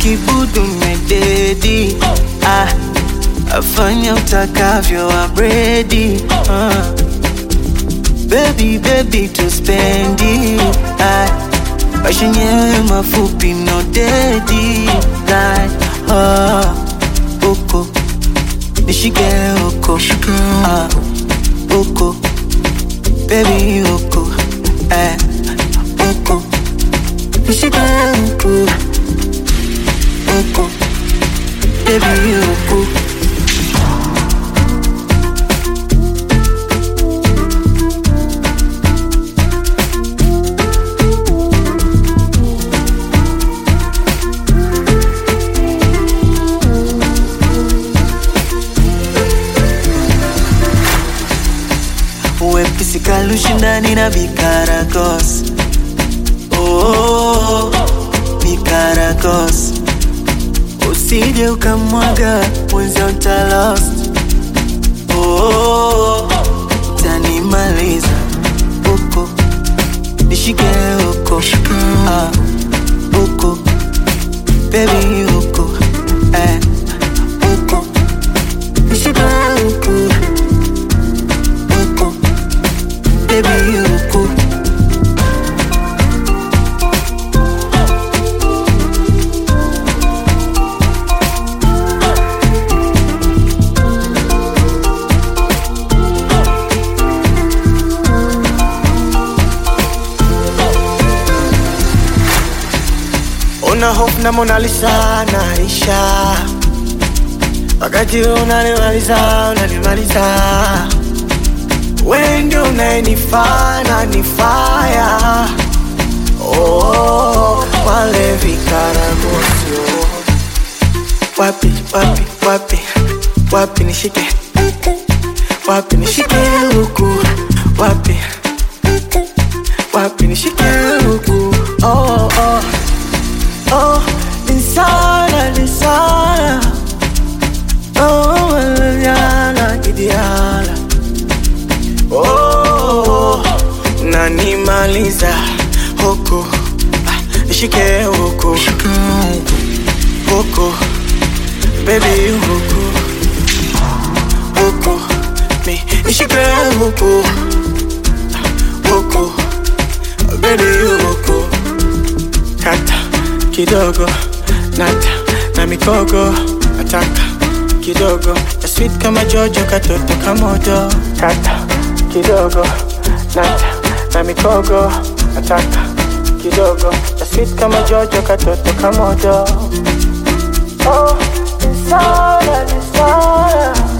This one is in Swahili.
kibudu mededi. Afanya utakavyo I'm ready. Baby, baby to spend it. Maisha yenyewe mafupi no dedi. Like, uko nishike uko, uko baby uko, uko nishike uko, uko baby uko. Wepisi kalushindani na Bikaragos. Oh, Bikaragos. Usije ukamwaga mwenzi uta lost. Oh, tanimaliza uko nishike uko, uko baby uko, uko nishike uko, uko baby uko. Una hope na Mona Lisa naisha, wakati unanimaliza. Wewe ndio unanifanya nifaya. Oh, wale Bikaragos. Wapi, wapi, wapi, wapi nishike, wapi nishike huku, wapi, wapi nishike huku. Oh, oh, oh, nisana. Oh, yana ideala. Oh, nanimaliza huku, nishike huku, huku baby huku, huku mi nishike huku, huku baby huku. Kata kidogo nata na mikogo, nataka kidogo ya sweet kama Jojo, katoto kamodo. Kata kidogo nata na mikogo, nataka kidogo ya sweet kama Jojo, katoto kamodo. Oh, nisana.